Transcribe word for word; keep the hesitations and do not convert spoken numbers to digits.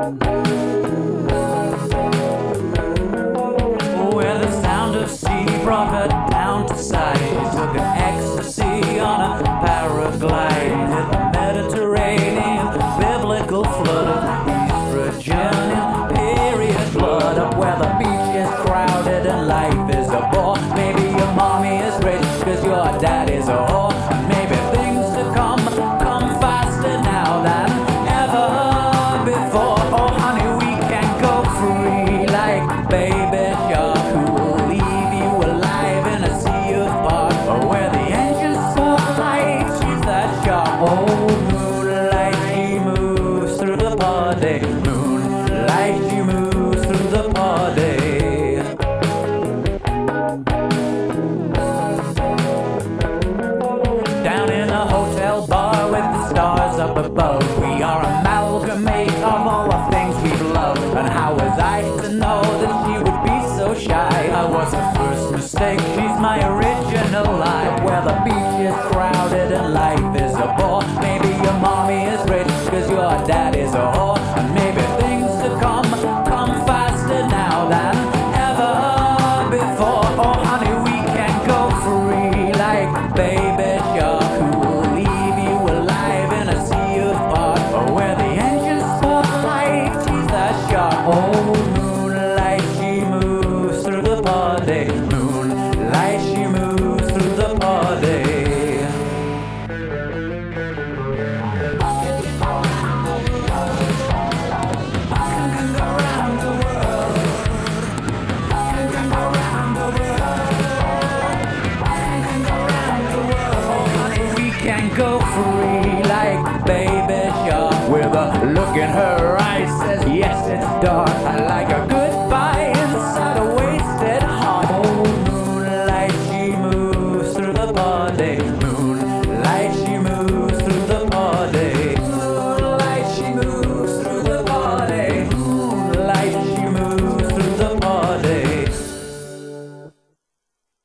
Where the sound of sea brought her down to sight. She took an ecstasy on a paraglide. Hit the Mediterranean, biblical flood of estrogen, period blood. Up where the beach is crowded and life is a bore. Maybe your mommy is rich cause your dad is a whore. Maybe things to come, come faster now than ever before. Oh honey, we can go free like baby shark who will leave you alive in a sea of bark. Or where the engines so light, she's that shark. Oh moonlight, she moves through the party. Moonlight, she moves through the party. Down in a hotel bar with the stars up above, we are amalgamate of all the things we've loved. And how was I to know that she would be so shy? I was her first mistake, she's my original life. Where the beach is crowded and life is a bore. Maybe your mommy is rich cause your dad is a whore. And maybe things to come, come faster now than ever before. Oh honey, we can go free like baby shark who will leave you alive in a sea of bark. Or where the engines so light, she's that shark. Oh moonlight, she moves through the party. Moonlight, she moves through the party. Can go free like baby shark with a look in her eyes says yes, it's dark. I